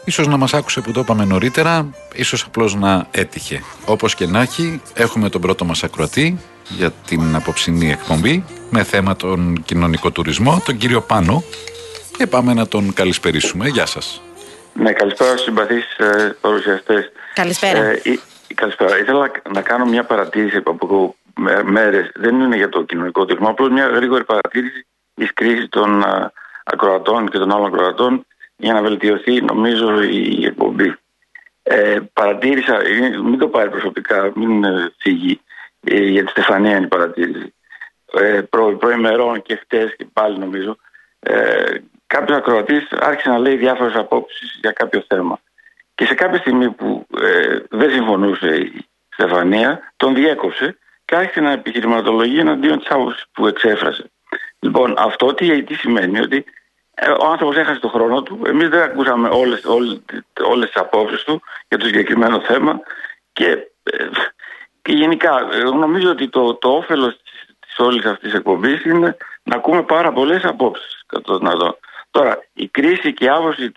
Ίσως να μας άκουσε που το είπαμε νωρίτερα, ίσως απλώς να έτυχε. Όπως και να έχει, έχουμε τον πρώτο μας ακροατή για την απόψινή εκπομπή με θέμα τον κοινωνικό τουρισμό, τον κύριο Πάνο, και πάμε να τον καλησπερίσουμε. Γεια σας. Ναι, καλησπέρα στους συμπαθείς παρουσιαστές. Καλησπέρα. Καλησπέρα. Ήθελα να κάνω μια παρατήρηση από μέρες. Δεν είναι για το κοινωνικό τουρισμό, απλώς μια γρήγορη παρατήρηση της κρίσης των ακροατών και των άλλων ακροατών για να βελτιωθεί, νομίζω, η εκπομπή. Παρατήρησα, μην το πάρει προσωπικά, μην φύγει, για τη Στεφανία είναι η παρατήρηση. Προημερών και χτες και πάλι νομίζω, κάποιος ακροατής άρχισε να λέει διάφορες απόψεις για κάποιο θέμα. Και σε κάποια στιγμή που δεν συμφωνούσε η Στεφανία, τον διέκοψε και άρχισε να επιχειρηματολογεί εναντίον της άποψης που εξέφρασε. Λοιπόν, αυτό τι σημαίνει? Ότι ο άνθρωπος έχασε τον χρόνο του, εμείς δεν ακούσαμε όλες τις απόψεις του για το συγκεκριμένο θέμα και γενικά νομίζω ότι το όφελος της όλης αυτής της εκπομπής είναι να ακούμε πάρα πολλές απόψεις. Τώρα, η κρίση και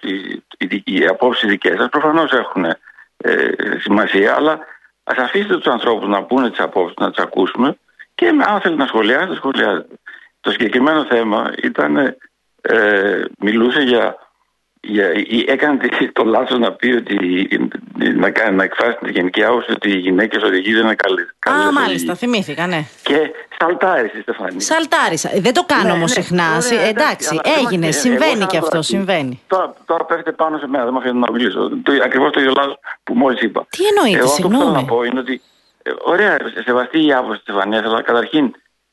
οι απόψεις δικές σας προφανώς έχουν σημασία, αλλά ας αφήσετε τους ανθρώπους να πούνε τις απόψεις, να τις ακούσουμε και αν θέλετε να σχολιάσετε, σχολιάζετε. Το συγκεκριμένο θέμα μιλούσε έκανε το λάθος να πει ότι να εκφράσει την γενική άποψη ότι οι γυναίκες οδηγοί δεν είναι καλές. Μάλιστα, θυμήθηκα, ναι. Και σαλτάρισε η Στεφανία. Σαλτάρισα. Δεν το κάνω όμως συχνά. Εντάξει, έγινε, συμβαίνει και αυτό, συμβαίνει. Τώρα πέφτει πάνω σε μένα, δεν με αφήνει να μιλήσω. Ακριβώς το ίδιο λάθος που μόλις είπα. Τι εννοείται, συγγνώμη? Αυτό που θέλω να πω είναι ότι ωραία, σεβαστεί η άποψη της Στεφανίας, αλλά καταρχήν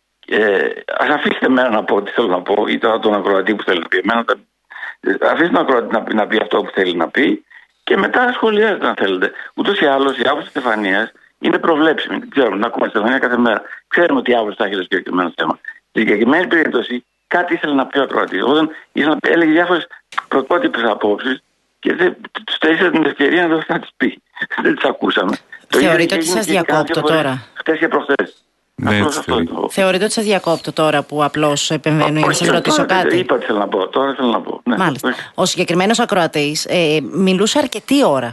ας αφήσετε εμένα να πω τι θέλω να πω ή τον ακροατή που θέλει να πει. Αφήστε τον ακροατή να πει αυτό που θέλει να πει και μετά σχολιάζετε αν θέλετε. Ούτως ή άλλως η άποψη της Στεφανίας είναι προβλέψιμη. Ξέρουμε, να ακούμε τη Στεφανία κάθε μέρα. Ξέρουμε τι άποψη θα έχει το συγκεκριμένο θέμα. Στη συγκεκριμένη περίπτωση κάτι ήθελε να πει ο ακροατής. Όταν έλεγε διάφορες πρωτότυπες απόψεις και του στέρισε την ευκαιρία να τις πει. Δεν τις ακούσαμε. Θεωρείτε ότι σας διακόπτω τώρα? Χτες και προχθές. Θεωρείτε ότι σας διακόπτω τώρα που απλώς επεμβαίνω για να σας ρωτήσω κάτι? Είπα τι θέλω να πω. Τώρα θέλω να πω. Ναι. Μάλιστα. Ο συγκεκριμένος ακροατής μιλούσε αρκετή ώρα.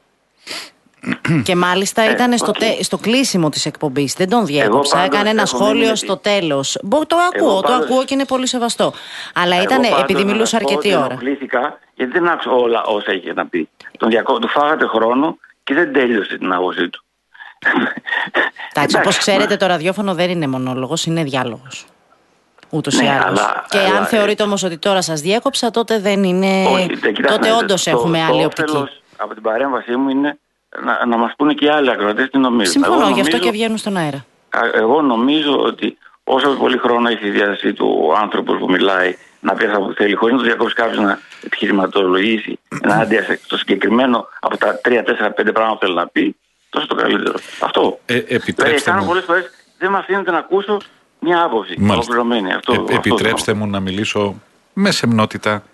Και μάλιστα ήταν στο κλείσιμο της εκπομπής. Δεν τον διέκοψα. Έκανε ένα σχόλιο στο τέλος. Το ακούω και είναι πολύ σεβαστό. Αλλά ήταν επειδή μιλούσε αρκετή ώρα. Ενοχλήθηκα γιατί δεν άκουσα όλα όσα είχε να πει. Του φάγατε χρόνο και δεν τέλειωσε την άποψή του. Εντάξει, όπως ξέρετε, το ραδιόφωνο δεν είναι μονόλογος, είναι διάλογος. Ούτως ή άλλως. Και αν θεωρείτε όμως ότι τώρα σας διέκοψα, τότε δεν είναι. Τότε όντως έχουμε άλλη οπτική. Το όφελος από την παρέμβασή μου είναι να μας πούνε και οι άλλοι ακροατές τι νομίζουν. Συμφωνώ, γι' αυτό και βγαίνουν στον αέρα. Εγώ νομίζω ότι όσο πολύ χρόνο έχει η διάθεσή του ο άνθρωπος που μιλάει να πει αυτό που θέλει, χωρίς να το διακόψει κάποιος να επιχειρηματολογήσει ενάντια στο συγκεκριμένο από τα 3-4-5 πράγματα που θέλει να πει, τόσο το καλύτερο. Αυτό. Επιτρέψτε μου. Πολλές φορές δεν με αφήνετε να ακούσω μια άποψη ολοκληρωμένη. Επιτρέψτε μου να μιλήσω με σεμνότητα.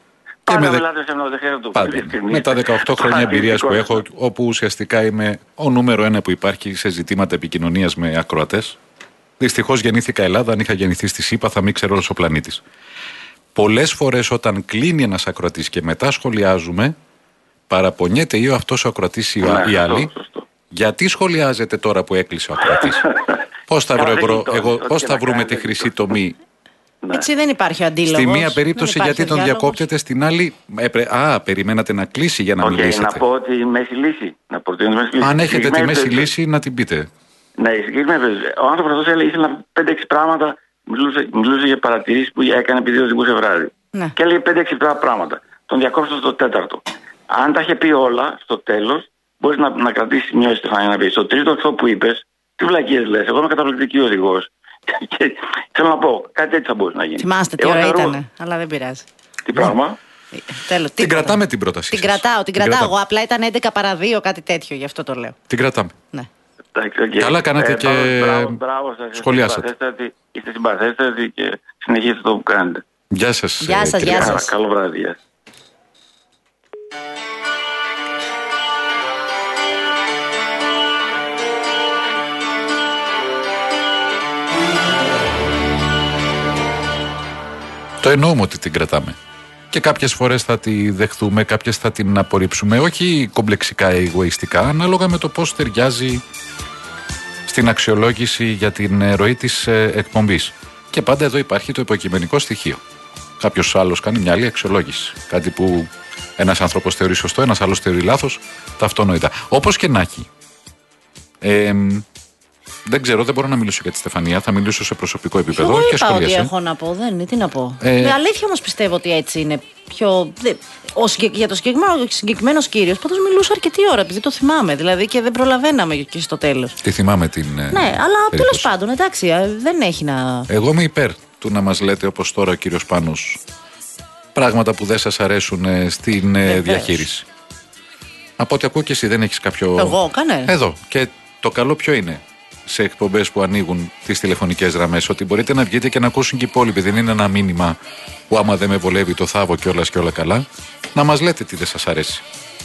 Με τα 18 χρόνια εμπειρίας που έχω, όπου ουσιαστικά είμαι ο νούμερο 1 που υπάρχει σε ζητήματα επικοινωνίας με ακροατές. Δυστυχώς γεννήθηκα Ελλάδα, αν είχα γεννηθεί στη ΣΥΠΑ θα μην ξέρω όλος ο πλανήτης. Πολλές φορές όταν κλείνει ένας ακροατής και μετά σχολιάζουμε, παραπονιέται ή αυτός ο ακροατής ή οι άλλοι. Γιατί σχολιάζετε τώρα που έκλεισε ο ακροατής? Πώς θα βρούμε τη χρυσή τομή? Έτσι δεν υπάρχει ο αντίλογος. Στη μία περίπτωση γιατί τον διακόπτετε, στην άλλη περιμένατε να κλείσει για να μιλήσετε. Να πω τη μέση λύση. Αν έχετε τη μέση λύση να την πείτε. Ναι, ο άνθρωπος αυτός ήθελε 5-6 πράγματα, μιλούσε για παρατηρήσεις που έκανε επειδή οδηγούσε βράδυ. Ναι. Και έλεγε 5-6 πράγματα. Τον διακόψω στο τέταρτο. Αν τα είχε πει όλα στο τέλος, μπορείς να κρατήσεις μια Στεφανία να πεις. Στο τρίτο αυτό που είπες, τι βλακίες λες, εγώ είμαι καταπληκτική οδηγός. Και θέλω να πω, κάτι έτσι θα μπορούσε να γίνει. Θυμάστε τι ώρα ήταν, αλλά δεν πειράζει. Τι πράγμα? Την κρατάμε την πρόταση. Την κρατάω. Εγώ απλά ήταν 11 παρά 2, κάτι τέτοιο, γι' αυτό το λέω. Την κρατάμε. Ναι. Καλά κάνατε και σχολιάσατε. Είστε συμπαθέστατοι και συνεχίστε το που κάνετε. Γεια σας. Γεια σας. Καλό βράδυ. Το εννοούμε ότι την κρατάμε. Και κάποιες φορές θα τη δεχθούμε, κάποιες θα την απορρίψουμε, όχι κομπλεξικά ή εγωιστικά, ανάλογα με το πώς ταιριάζει στην αξιολόγηση για την ροή της εκπομπής. Και πάντα εδώ υπάρχει το υποκειμενικό στοιχείο. Κάποιος άλλος κάνει μια άλλη αξιολόγηση. Κάτι που ένας άνθρωπος θεωρεί σωστό, ένας άλλος θεωρεί λάθος, τα αυτονόητα. Όπως και να έχει. Δεν ξέρω, δεν μπορώ να μιλήσω για τη Στεφανία. Θα μιλήσω σε προσωπικό επίπεδο. Εγώ και είπα σχολίασε. ότι έχω να πω, τι να πω. Αλήθεια όμως πιστεύω ότι έτσι είναι πιο. Για το συγκεκριμένο κύριο, πάντως μιλούσα αρκετή ώρα, επειδή το θυμάμαι. Δηλαδή και δεν προλαβαίναμε και στο τέλος. Τη θυμάμαι την. Ναι, αλλά τέλος πάντων, εντάξει, δεν έχει να. Εγώ είμαι υπέρ του να μας λέτε, όπως τώρα ο κύριος Πάνος, πράγματα που δεν σας αρέσουν στην διαχείριση. Από ό,τι ακούω και εσύ δεν έχεις κάποιο. Εγώ, κάνε. Εδώ. Και το καλό ποιο είναι σε εκπομπές που ανοίγουν τις τηλεφωνικές γραμμές, ότι μπορείτε να βγείτε και να ακούσουν και οι υπόλοιποι. Δεν είναι ένα μήνυμα που άμα δεν με βολεύει το θάβω κιόλας και όλα καλά. Να μας λέτε τι δεν σας αρέσει.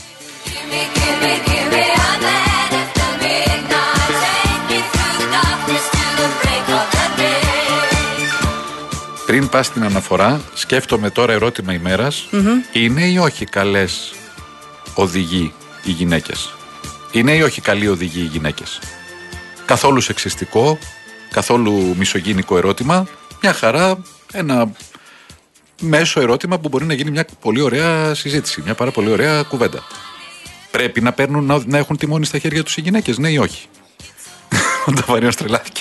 Πριν πας στην αναφορά, σκέφτομαι τώρα ερώτημα ημέρας. Είναι ή όχι καλές οδηγοί οι γυναίκες? Είναι ή όχι καλοί οδηγοί οι γυναίκες? Καθόλου σεξιστικό, καθόλου μισογυνικό ερώτημα. Μια χαρά, ένα μέσο ερώτημα που μπορεί να γίνει μια πολύ ωραία συζήτηση, μια πάρα πολύ ωραία κουβέντα. Πρέπει να παίρνουν, να έχουν τιμόνι στα χέρια τους οι γυναίκες, ναι ή όχι? Ο Νταβαριός τρελάθηκε.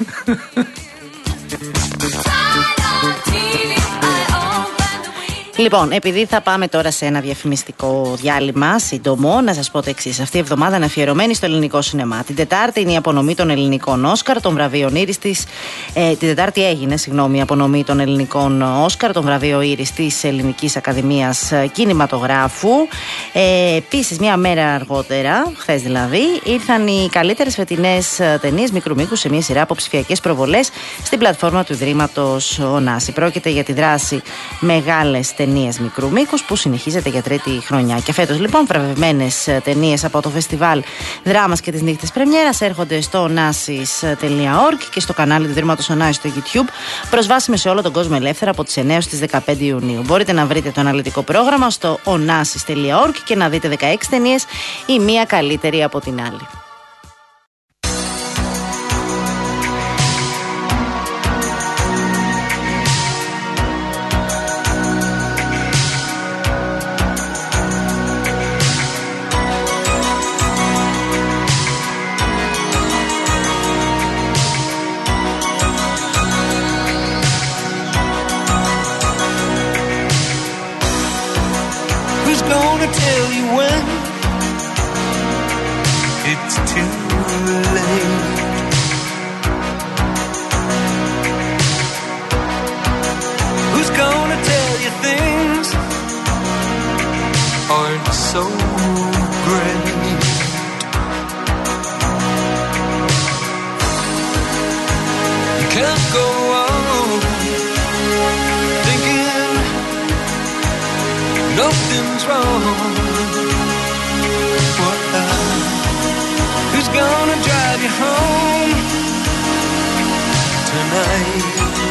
Λοιπόν, επειδή θα πάμε τώρα σε ένα διαφημιστικό διάλειμμα σύντομο, να σας πω το εξής. Αυτή η εβδομάδα είναι αφιερωμένη στο ελληνικό σινεμά. Την Τετάρτη είναι η απονομή των ελληνικών Όσκαρ, των βραβείων Ήρης της. Την Τετάρτη έγινε, η απονομή των ελληνικών Όσκαρ, των βραβείων Ήρης της Ελληνικής Ακαδημίας Κινηματογράφου. Επίσης, μία μέρα αργότερα, χθες δηλαδή, ήρθαν οι καλύτερες φετινές ταινίες μικρού μήκους σε μία σειρά από ψηφιακές προβολές στην πλατφόρμα του Ιδρύματος Ωνάση. Πρόκειται για τη δράση Μεγάλες Ταινίες μικρού μήκους που συνεχίζεται για τρίτη χρονιά. Και φέτος λοιπόν βραβευμένες ταινίες από το φεστιβάλ Δράμας και τις νύχτες πρεμιέρας έρχονται στο onasis.org και στο κανάλι του Ιδρύματος Ωνάση στο YouTube, προσβάσιμες σε όλο τον κόσμο ελεύθερα από τις 9 στις 15 Ιουνίου. Μπορείτε να βρείτε το αναλυτικό πρόγραμμα στο onasis.org και να δείτε 16 ταινίες, η μία καλύτερη από την άλλη. Nothing's wrong. Who's gonna drive you home tonight?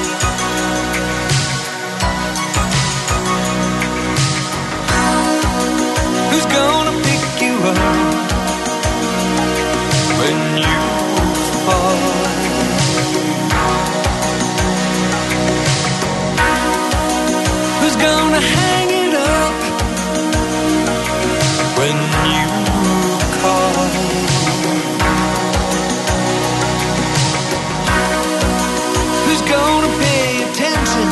Who's gonna pick you up when you fall? Who's gonna hang it up when you call? Who's gonna pay attention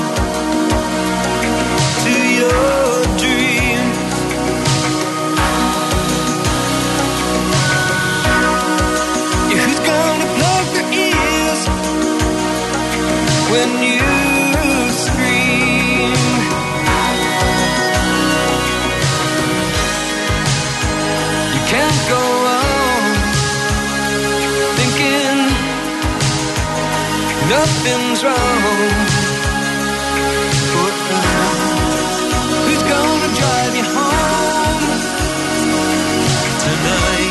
to your dreams? Yeah, who's gonna plug their ears when you scream? You can't go on thinking nothing's wrong. Who's gonna drive you home tonight?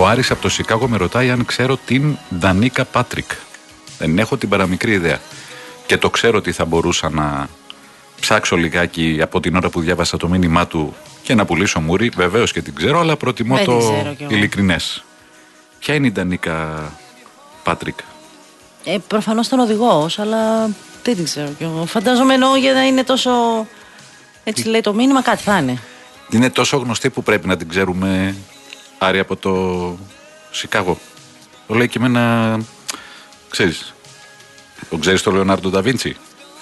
Ο Άρης από το Σικάγο με ρωτάει αν ξέρω την Ντανίκα Πάτρικ. Δεν έχω την παραμικρή ιδέα. Και το ξέρω ότι θα μπορούσα να ψάξω λιγάκι από την ώρα που διάβασα το μήνυμά του και να πουλήσω μούρι. Βεβαίως και την ξέρω, αλλά προτιμώ το ειλικρινές. Ποια είναι η Ντανίκα Πάτρικ? Προφανώς τον οδηγός, αλλά δεν την ξέρω κι εγώ. Φαντάζομαι εννοώ για να είναι τόσο. Έτσι λέει το μήνυμα, κάτι θα είναι. Είναι τόσο γνωστή που πρέπει να την ξέρουμε, Άρη, από το Σικάγο. Το λέει και εμένα. Ξέρεις. Τον ξέρεις το Λεωνάρντο Νταβίντσι?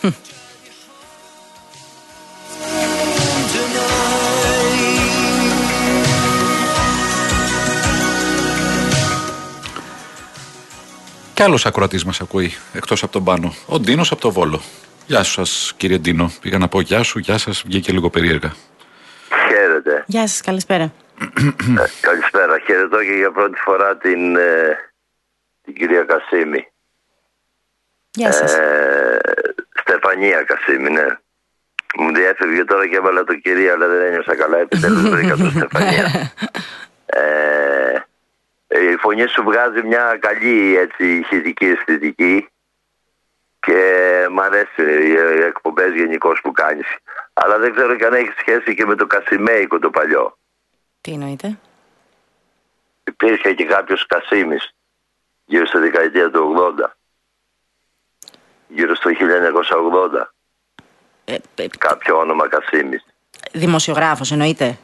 Κι άλλος ακροατής μας ακούει, εκτός από τον Πάνο. Ο Ντίνος από το Βόλο. Γεια σας, κύριε Ντίνο. Πήγα να πω γεια σου, γεια σας, βγήκε λίγο περίεργα. Χαίρετε. Γεια σας, καλησπέρα. Καλησπέρα. Χαιρετώ και για πρώτη φορά την κυρία Κασίμη. Γεια σας. Στεφανία Κασίμη, ναι. Μου διέφευγε τώρα και έβαλα το κυρία, αλλά δεν ένιωσα καλά. Επιτέλους βρήκα το Στεφανία. Η φωνή σου βγάζει μια καλή έτσι, ηχητική αισθητική και μ' αρέσει οι εκπομπές γενικώς που κάνεις. Αλλά δεν ξέρω και αν έχει σχέση και με το Κασιμέικο το παλιό. Τι εννοείτε? Υπήρχε και κάποιος Κασίμης γύρω στη δεκαετία του 80. Γύρω στο 1980. Κάποιο όνομα Κασίμης. Δημοσιογράφος εννοείτε?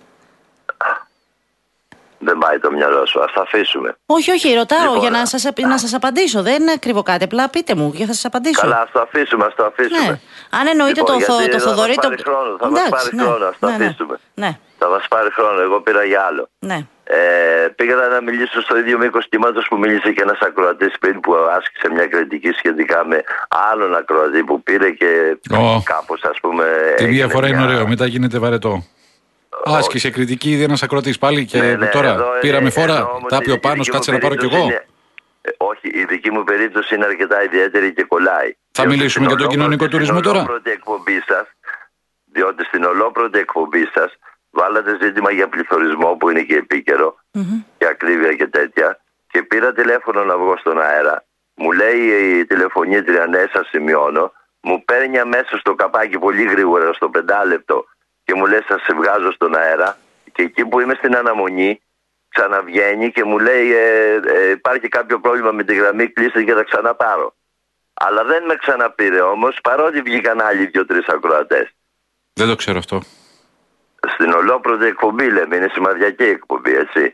Δεν πάει το μυαλό σου, ας τα αφήσουμε. Όχι, ρωτάω Λοιπόν, για να σας απαντήσω. Δεν κρύβω κάτι, απλά πείτε μου και θα σας απαντήσω. Καλά, ας το αφήσουμε. Ναι. Αν εννοείτε Λοιπόν, το Θοδωρή. Θα μας πάρει χρόνο, ας το αφήσουμε. Ναι. Θα μας πάρει χρόνο, εγώ πήρα για άλλο. Ναι. Πήγα να μιλήσω στο ίδιο μήκος κύματος που μίλησε και ένας ακροατής πριν που άσκησε μια κριτική σχετικά με άλλον ακροατή που πήρε και κάπως ας πούμε. Τη διαφορά είναι ωραίο, μετά γίνεται βαρετό. Άσκησε κριτική, είδε ένας ακροατής πάλι και τώρα πήραμε φόρα. Τα πει ο Πάνος, κάτσε να πάρω κι εγώ. Όχι, η δική μου περίπτωση είναι αρκετά ιδιαίτερη και κολλάει. Θα μιλήσουμε για τον κοινωνικό τουρισμό τώρα. Διότι στην ολόπρωτη εκπομπή σας βάλατε ζήτημα για πληθωρισμό που είναι και επίκαιρο και ακρίβεια και τέτοια και πήρα τηλέφωνο να βγω στον αέρα. Μου λέει η τηλεφωνήτρια, ναι, σας σημειώνω, μου παίρνει αμέσως το καπάκι πολύ γρήγορα στο 5 λεπτό και μου λέει σας σε βγάζω στον αέρα και εκεί που είμαι στην αναμονή ξαναβγαίνει και μου λέει υπάρχει κάποιο πρόβλημα με τη γραμμή, κλείστε και θα ξαναπάρω. Αλλά δεν με ξαναπήρε όμως, παρότι βγήκαν άλλοι 2-3 ακροατές. Δεν το ξέρω αυτό. Στην ολόπρωτη εκπομπή λέμε, είναι σημαδιακή εκπομπή, έτσι.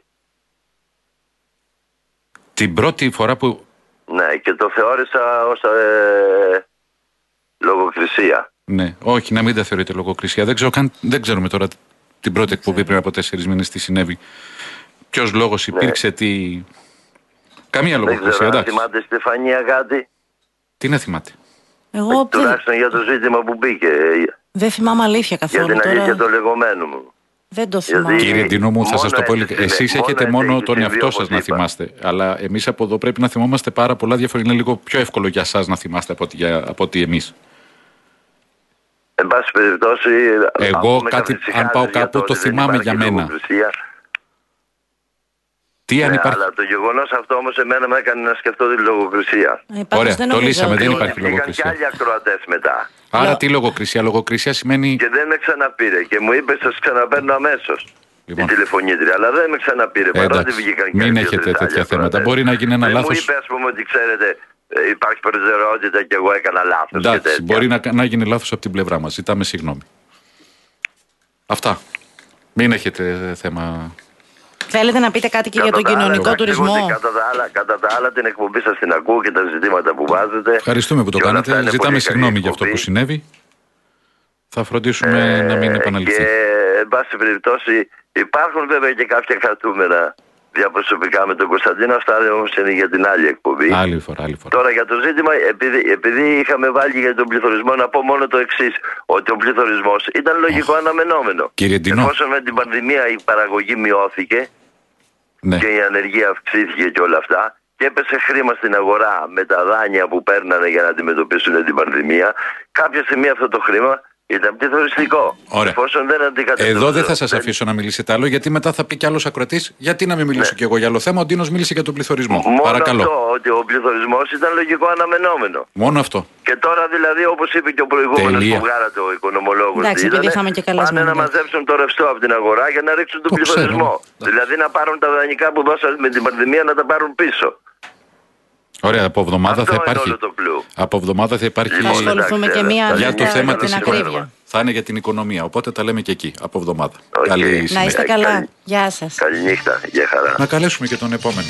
Την πρώτη φορά που... Ναι, και το θεώρησα ως λογοκρισία. Ναι, όχι, να μην τα θεωρείτε λογοκρισία. Δεν ξέρουμε τώρα την πρώτη εκπομπή πριν από 4 μήνες τι συνέβη. Ποιος λόγος υπήρξε, τι... Καμία λογοκρισία, δεν ξέρω, εντάξει. αν θυμάται Στεφανία κάτι. Τι να θυμάται? Εγώ τουλάχιστον για το ζήτημα που μπήκε. Δεν θυμάμαι αλήθεια καθόλου. Για την τώρα... αλήθεια το λεγόμενο μου. Δεν το θυμάμαι. Κύριε Ντίνο μου, θα σας το πω. Εσείς έχετε μόνο τον εαυτό σας να θυμάστε. Αλλά εμείς από εδώ πρέπει να θυμόμαστε πάρα πολλά διαφορετικά. Είναι λίγο πιο εύκολο για εσάς να θυμάστε από ότι εμείς. Εν πάση περιπτώσει, εγώ κάτι, αν πάω κάπου, το θυμάμαι για μένα. Τι αν υπάρχει... Αλλά το γεγονός αυτό όμως εμένα με έκανε να σκεφτώ τη λογοκρισία. Ωραία, το λύσαμε, δεν υπάρχει λογοκρισία. Και άλλοι ακροατές μετά. Άρα τι λογοκρισία? Λογοκρισία σημαίνει... Και δεν με ξαναπήρε και μου είπε σας ξαναπαίρνω αμέσως. Λοιπόν. Η τηλεφωνήτρια, αλλά δεν με ξαναπήρε. Παρότι βγήκαν και μην έχετε τέτοια θέματα. Μπορεί να γίνει ένα λάθος. Μου είπε, ας πούμε, ότι ξέρετε, υπάρχει προτεραιότητα και εγώ έκανα λάθος. Εντάξει, μπορεί να γίνει λάθος από την πλευρά μας. Ζητάμε συγγνώμη. Μην έχετε θέμα. Θέλετε να πείτε κάτι και για τον κοινωνικό τουρισμό? Κατά τα άλλα, την εκπομπή σας την ακούω και τα ζητήματα που βάζετε. Ευχαριστούμε που το κάνετε. Ζητάμε συγγνώμη για αυτό που συνέβη. Θα φροντίσουμε να μην επαναληφθεί. Και, εν πάση περιπτώσει, υπάρχουν βέβαια και κάποια κρατούμενα διαπροσωπικά με τον Κωνσταντίνο. Αυτά όμως είναι για την άλλη εκπομπή. Άλλη φορά. Τώρα για το ζήτημα, επειδή είχαμε βάλει για τον πληθωρισμό, να πω μόνο το εξής: ότι ο πληθωρισμός ήταν λογικό αναμενόμενο. Κύριε Ντίνο. Εφόσον με την πανδημία η παραγωγή μειώθηκε και η ανεργία αυξήθηκε και όλα αυτά, και έπεσε χρήμα στην αγορά με τα δάνεια που παίρνανε για να αντιμετωπίσουν την πανδημία, κάποια στιγμή αυτό το χρήμα Ήταν πληθωριστικό. Εφόσον δεν αντικαταστρέφει. Εδώ δεν θα σας αφήσω να μιλήσετε άλλο, γιατί μετά θα πει κι άλλος ακροατής, γιατί να μην μιλήσω κι εγώ για άλλο θέμα. Ο Ντίνος μίλησε για τον πληθωρισμό. Μόνο Παρακαλώ. αυτό, ότι ο πληθωρισμός ήταν λογικό αναμενόμενο. Μόνο αυτό. Και τώρα δηλαδή, όπως είπε και ο προηγούμενος που βγάλατε ο οικονομολόγος, πάνε να μαζέψουν το ρευστό από την αγορά για να ρίξουν τον πληθωρισμό. Δηλαδή να πάρουν τα δανεικά που δώσαν με την πανδημία να τα πάρουν πίσω. Ωραία, από εβδομάδα θα υπάρχει. Από εβδομάδα θα υπάρχει. Θα ασχοληθούμε και μία για το θέμα της οικονομίας. Θα είναι για την οικονομία. Οπότε τα λέμε και εκεί. Από εβδομάδα. Να είστε καλά. Γεια σας. Καληνύχτα. Γεια χαρά. Να καλέσουμε και τον επόμενο.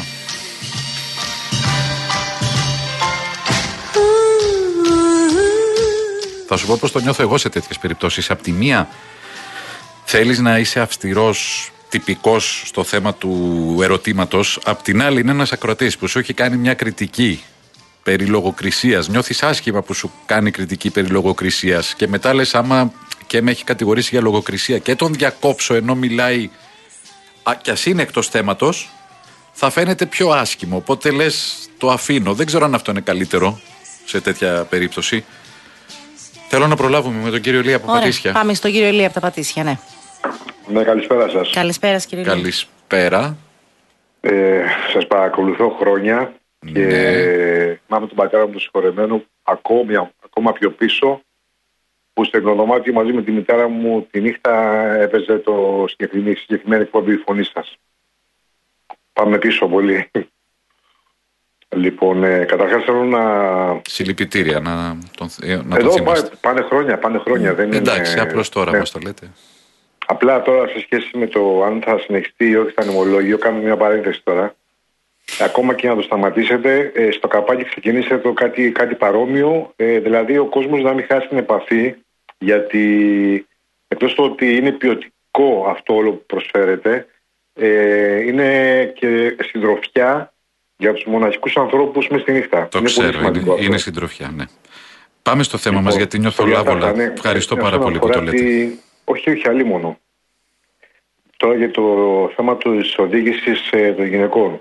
Θα σου πω πώς το νιώθω εγώ σε τέτοιες περιπτώσεις. Απ' τη μία θέλεις να είσαι αυστηρός, τυπικός στο θέμα του ερωτήματος. Απ' την άλλη είναι ένας ακροατής που σου έχει κάνει μια κριτική περί λογοκρισίας. Νιώθεις άσχημα που σου κάνει κριτική περί λογοκρισίας και μετά λες άμα και με έχει κατηγορήσει για λογοκρισία και τον διακόψω ενώ μιλάει κι ας είναι εκτός θέματος, θα φαίνεται πιο άσχημο. Οπότε λες το αφήνω. Δεν ξέρω αν αυτό είναι καλύτερο σε τέτοια περίπτωση. Θέλω να προλάβουμε με τον κύριο Ηλία από Πατήσια. Πάμε στον κύριο Ηλία από τα Πατήσια, ναι. Ναι, καλησπέρα σας. Καλησπέρα, κύριε Ηλία. Καλησπέρα. Σας παρακολουθώ χρόνια και μάθαμε τον πατέρα μου τον συγχωρεμένο ακόμα πιο πίσω, που στο εκδομάτιο μαζί με τη μητέρα μου τη νύχτα έπαιζε το συγκεκριμένη εκπομπή φωνή σας. Πάμε πίσω πολύ. Λοιπόν, καταρχάς θέλω να... Συλληπιτήρια να τον εδώ θυμάστε. Πάνε χρόνια. Δεν εντάξει, είναι... απλώς τώρα ναι. πώς το λέτε. Απλά τώρα σε σχέση με το αν θα συνεχιστεί ή όχι στα νημολόγιο, κάνω μια παρένθεση τώρα. Ακόμα και να το σταματήσετε, στο καπάκι ξεκινήσετε το κάτι παρόμοιο, δηλαδή ο κόσμος να μην χάσει την επαφή, γιατί εκτός το ότι είναι ποιοτικό αυτό όλο που προσφέρεται, είναι και συντροφιά για τους μοναχικούς ανθρώπους μες στη νύχτα. Το ξέρω, είναι συντροφιά, ναι. Πάμε στο θέμα μας, γιατί νιώθω λάβολα. Ναι, ευχαριστώ πάρα πολύ που το λέτε. Όχι, αλίμονο. Τώρα για το θέμα της οδήγησης των γυναικών.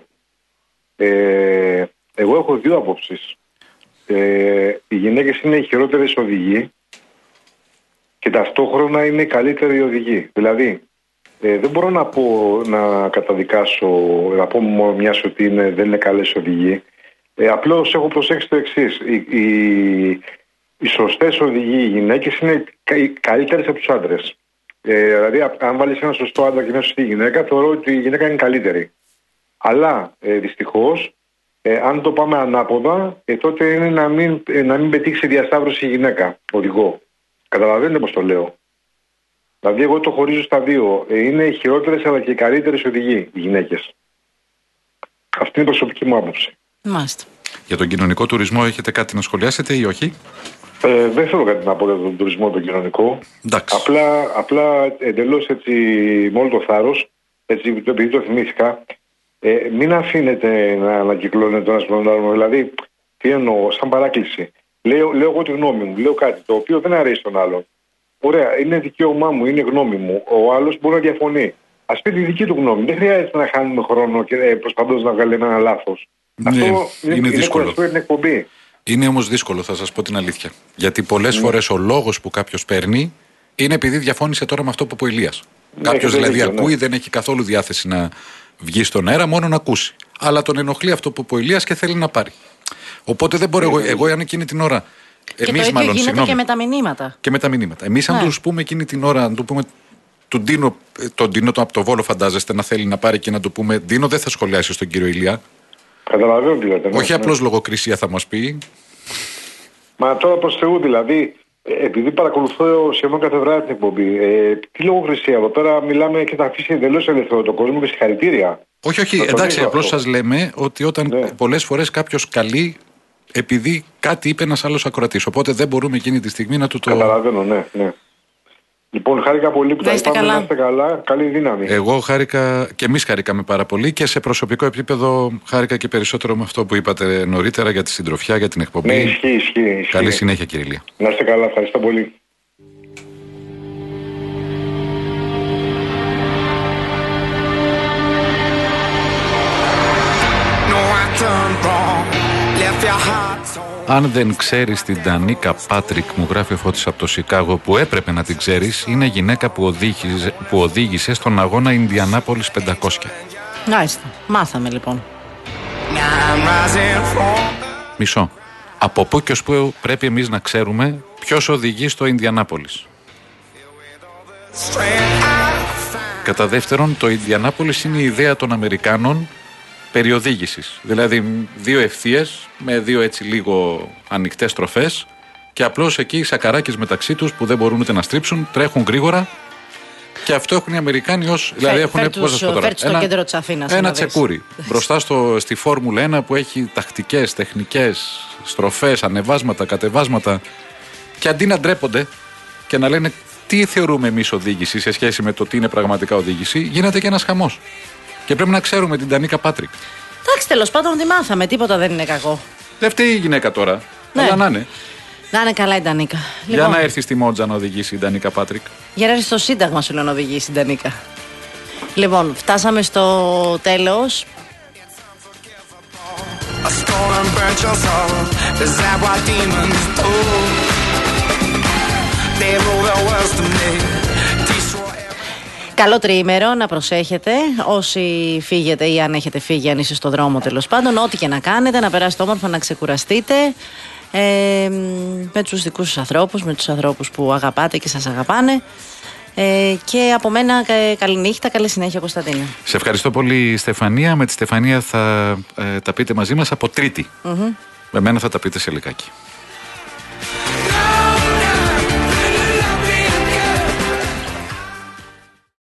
Εγώ έχω δύο απόψεις. Οι γυναίκες είναι οι χειρότερες οδηγοί και ταυτόχρονα είναι οι καλύτεροι οδηγοί. Δηλαδή, δεν μπορώ να καταδικάσω, να πω μόνο μιας ότι δεν είναι καλές οδηγοί. Απλώς έχω προσέξει το εξής. Οι σωστές οδηγοί, οι γυναίκες, είναι καλύτερες από τους άντρες. Δηλαδή, αν βάλεις ένα σωστό άντρα και μια σωστή γυναίκα, θεωρώ ότι η γυναίκα είναι καλύτερη. Αλλά δυστυχώς, αν το πάμε ανάποδα, τότε είναι να μην πετύχει διασταύρωση η γυναίκα, οδηγό. Καταλαβαίνετε πώς το λέω. Δηλαδή, εγώ το χωρίζω στα δύο. Είναι οι χειρότερες αλλά και οι καλύτερες οδηγοί οι γυναίκες. Αυτή είναι η προσωπική μου άποψη. Μάλιστα. Για τον κοινωνικό τουρισμό έχετε κάτι να σχολιάσετε ή όχι? Δεν θέλω κάτι να πω για τον τουρισμό τον κοινωνικό. Εντάξει. Απλά εντελώς έτσι με όλο το θάρρος, έτσι επειδή το θυμήθηκα, μην αφήνετε να ανακυκλώνετε το ένας τον άλλον. Δηλαδή, τι εννοώ, σαν παράκληση. Λέω εγώ τη γνώμη μου, λέω κάτι το οποίο δεν αρέσει τον άλλον. Ωραία, είναι δικαίωμά μου, είναι γνώμη μου. Ο άλλος μπορεί να διαφωνεί. Ας πει τη δική του γνώμη. Δεν χρειάζεται να χάνουμε χρόνο και προσπαθώντας να βγάλουμε ένα λάθος. Ναι, αυτό είναι δύσκολο. Την εκπομπή. Είναι όμως δύσκολο, θα σας πω την αλήθεια. Γιατί πολλές φορές ο λόγος που κάποιος παίρνει είναι επειδή διαφώνησε τώρα με αυτό που είπε ο Ηλίας. Κάποιος δηλαδή ακούει, δεν έχει καθόλου διάθεση να βγει στον αέρα, μόνο να ακούσει. Αλλά τον ενοχλεί αυτό που είπε ο Ηλίας και θέλει να πάρει. Οπότε δεν μπορώ εγώ αν εκείνη την ώρα. Εμείς μάλλον γίνεται συγγνώμη, και με τα μηνύματα. Και με τα μηνύματα. Εμείς αν τους πούμε εκείνη την ώρα, αν του πούμε τον Ντίνο από το Βόλο, φαντάζεστε να θέλει να πάρει και να του πούμε Ντίνο, δεν θα σχολιάσει τον κύριο Ηλία. Καταλαβαίνω τι λέτε. Όχι απλώς λογοκρισία θα μας πει. Μα τώρα προς Θεού δηλαδή, επειδή παρακολουθώ σχεδόν κάθε βράδυ την εκπομπή, τι λογοκρισία εδώ πέρα μιλάμε και θα αφήσει εντελώς ελεύθερο τον κόσμο και συγχαρητήρια. Όχι, εντάξει, απλώς σας λέμε ότι όταν πολλές φορές κάποιος καλεί επειδή κάτι είπε ένας άλλος ακροατής. Οπότε δεν μπορούμε εκείνη τη στιγμή να του το. Καταλαβαίνω, ναι. Λοιπόν, χάρηκα πολύ που τα είπαμε. Να είστε καλά. Καλή δύναμη. Εγώ χάρηκα και εμείς χαρήκαμε πάρα πολύ και σε προσωπικό επίπεδο χάρηκα και περισσότερο με αυτό που είπατε νωρίτερα για τη συντροφιά, για την εκπομπή. Ναι, ισχύει. Καλή συνέχεια, κύριε Ηλία. Να είστε καλά. Ευχαριστώ πολύ. No, I turned wrong, left your heart so Αν δεν ξέρεις την Ντανίκα Πάτρικ, μου γράφει ο Φώτης από το Σικάγο, που έπρεπε να την ξέρεις, είναι γυναίκα που οδήγησε στον αγώνα Ινδιανάπολης 500. Μάλιστα. Μάθαμε λοιπόν. Μισό. Από πού και ως πού πρέπει εμείς να ξέρουμε ποιος οδηγεί στο Ινδιανάπολης? Κατά δεύτερον, το Ινδιανάπολης είναι η ιδέα των Αμερικάνων περί οδήγησης. Δηλαδή 2 ευθείες με 2 έτσι λίγο ανοιχτές στροφές και απλώς εκεί οι σακαράκες μεταξύ τους που δεν μπορούν ούτε να στρίψουν, τρέχουν γρήγορα. Και αυτό έχουν οι Αμερικάνοι ως. Δηλαδή έχουν στο κέντρο της Αθήνας. Ένα τσεκούρι. Μπροστά στη Φόρμουλα 1 που έχει τακτικές, τεχνικές, στροφές, ανεβάσματα, κατεβάσματα. Και αντί να ντρέπονται και να λένε τι θεωρούμε εμείς οδήγηση σε σχέση με το τι είναι πραγματικά οδήγηση, γίνεται και ένας χαμός. Και πρέπει να ξέρουμε την Ντανίκα Πάτρικ. Εντάξει, τέλος πάντων τη μάθαμε. Τίποτα δεν είναι κακό. Δεν φταίει η γυναίκα τώρα. Ναι. Αλλά να είναι. Να είναι καλά η Ντανίκα. Για να έρθει στη Μότζα να οδηγήσει η Ντανίκα Πάτρικ. Για να έρθει στο Σύνταγμα σου λέω να οδηγήσει η Ντανίκα. Λοιπόν, φτάσαμε στο τέλος. Καλό τριήμερο, να προσέχετε όσοι φύγετε ή αν έχετε φύγει, αν είστε στο δρόμο τέλος πάντων. Ό,τι και να κάνετε, να περάσετε όμορφα, να ξεκουραστείτε. Με τους δικούς σας ανθρώπους, με τους ανθρώπους που αγαπάτε και σας αγαπάνε. Και από μένα καλή νύχτα, καλή συνέχεια, Κωνσταντίνα. Σε ευχαριστώ πολύ, Στεφανία. Με τη Στεφανία θα τα πείτε μαζί μας από Τρίτη. Με μένα θα τα πείτε σε λιγάκι.